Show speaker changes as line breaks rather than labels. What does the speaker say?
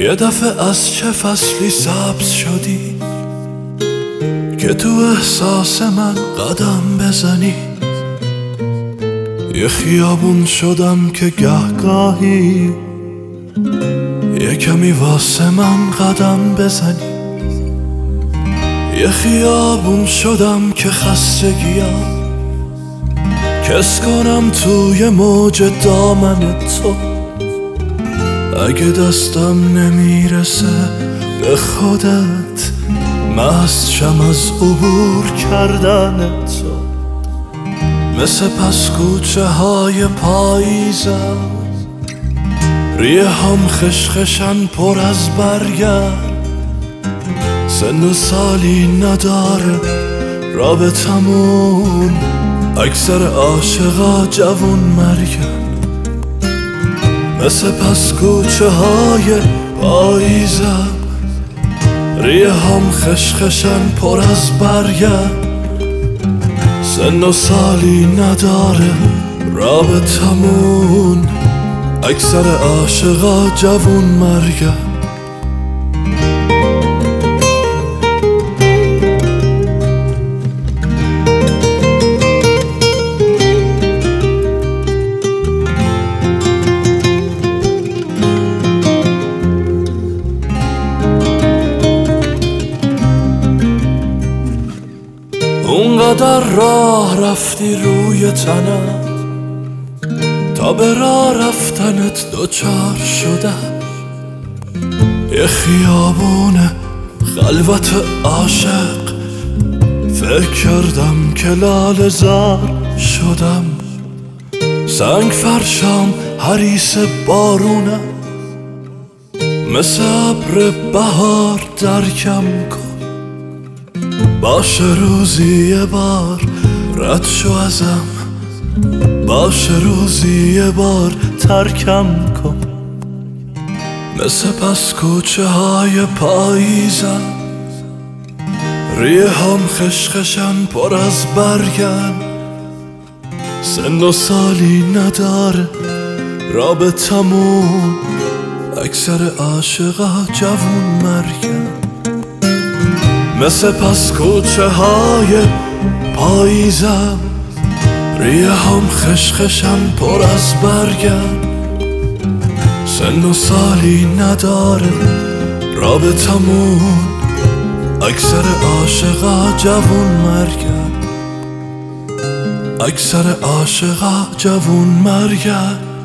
یه دفعه از چه فصلی سبز شدی که تو احساس من قدم بزنی. یه خیابون شدم که گهگاهی یه کمی واسه من قدم بزنی. یه خیابون شدم که خستگیم کس کنم توی موج دامن تو. اگه دستم نمیرسه به خودت مست شم از عبور کردن تو. مثل پس کوچه های پاییزم ریه هم خشخشن پر از برگرد. سن و سالی نداره رابطمون اکثر عاشقا جوون مرگن. مثل پس کوچه های پاییزم ریه هم خشخشن پر از برگرد. سن و سالی نداره رابطمون اکثر عاشقا جوون مرگن. اونقدر راه رفتی روی تنت تا به راه رفتنت دوچار شدم. یه خیابون خلوت عاشق فکر کردم که لاله زار شدم. سنگ فرشام حریص بارونم مثل ابر بهار درکم کن. باشه روزی یه بار رد شو ازم، باشه روزی یه بار ترکم کن. مثل پس کوچه های پاییزم ریه هم خشخشن پر از برگن. سن و سالی نداره رابطمون اکثر عاشقا جوون مرگن. مثل پس کوچه های پاییزم ریه هم خشخشن پر از برگن. سن و سالی نداره رابطمون اکثر عاشقا جوون مرگن. اکثر عاشقا جوون مرگن.